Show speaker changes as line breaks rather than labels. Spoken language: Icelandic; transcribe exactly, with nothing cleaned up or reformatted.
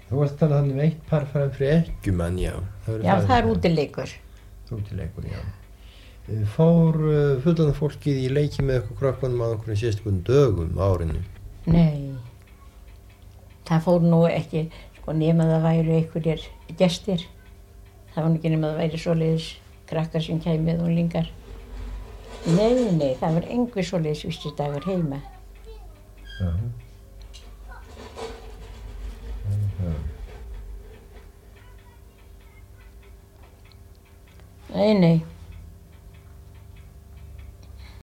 Þú varst að tala þannig um eitt par fram fyrir ekkjumann, já. Það
Já, það er útileikur.
Útileikur, já. Fór uh, fullorðna fólkið í leiki með ykkur krökkunum á einhverjum sérstökum dögum á árinu?
Nei. Það fór nú ekki, sko, nema það væru einhverjir gestir. Það var nú ekki nema það væri svoleiðis krakkar sem kæmið og unglingar. Nei, nei, það var engu svoleiðis vistidagur heima.
Já.
Nei, nei.